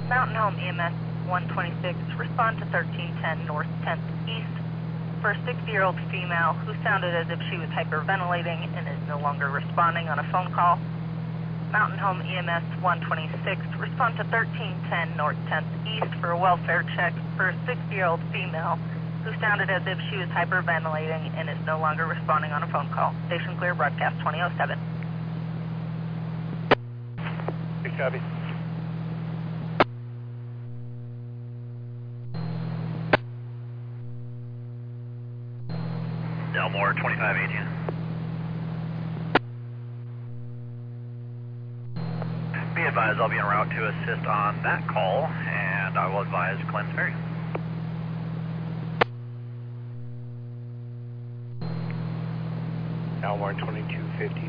Mountain Home EMS 126, respond to 1310 North 10th East for a 60-year-old female who sounded as if she was hyperventilating and is no longer responding on a phone call. Mountain Home EMS 126, respond to 1310 North 10th East for a welfare check for a 60-year-old female who sounded as if she was hyperventilating and is no longer responding on a phone call. Station clear, broadcast 2007. Good copy. Delmore 2518. Be advised I'll be en route to assist on that call, and I will advise Clinton Ferry. Delmore 2250.